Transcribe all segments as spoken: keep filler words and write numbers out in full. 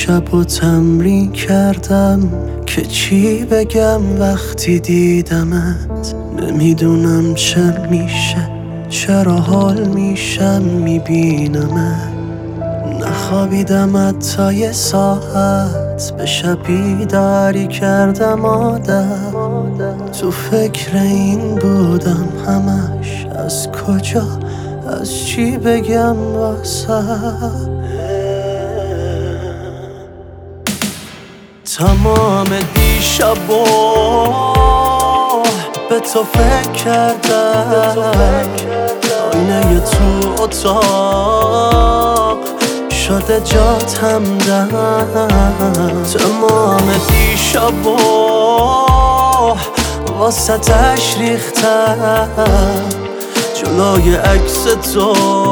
دیشب و تمرین کردم که چی بگم وقتی دیدمت. نمیدونم چه میشه، چرا حال میشم میبینمت. نخوابیدم حتی یه ساعت، به شب بیداری کردم عادت. تو فکر این بودم همش، از کجا از چی بگم واسه. تمام دیشبو به تو فکر کردم، آینه تو اتاق شده جات همدم. تمام دیشبو واسه تش ریختم، جلوی عکس تو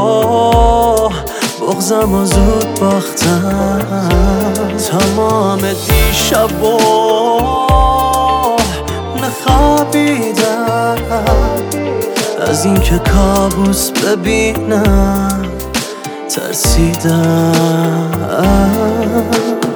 بغضم و زود باختم. تمام دیشبو نخوابیدم، از اینکه کابوس ببینم ترسیدم.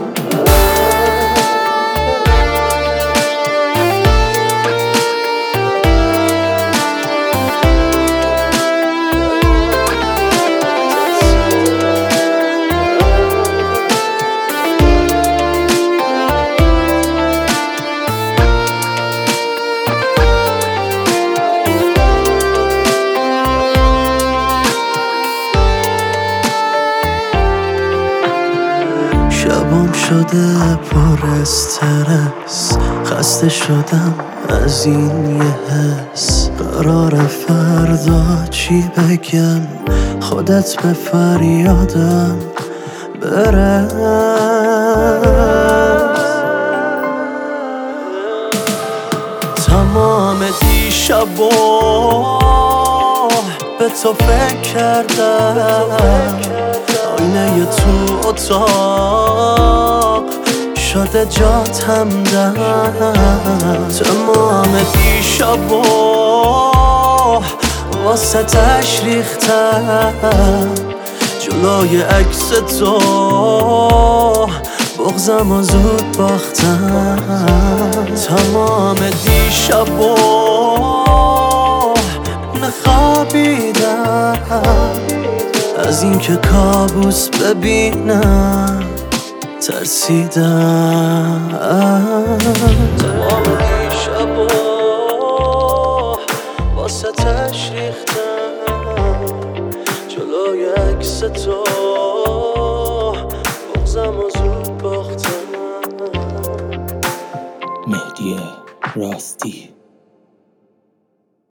شبام شده پر استرس، خسته شدم از این یه حس. قرار فردا چی بگم، خودت به فریادم برس. تمام دیشبو به تو فکر کردم، آینه تو اتاق شده جات همدم. تمام دیشبو واسه تش ریختم، جلوی عکس تو بغضم و زود باختم. تمام دیشبو نخوابیدم، از اینکه کابوس ببینم ترسیدم. تمام دیشبو واسه تش ریختم، جلوی عکس تو بغضم و زود باختم. مهدی راستی.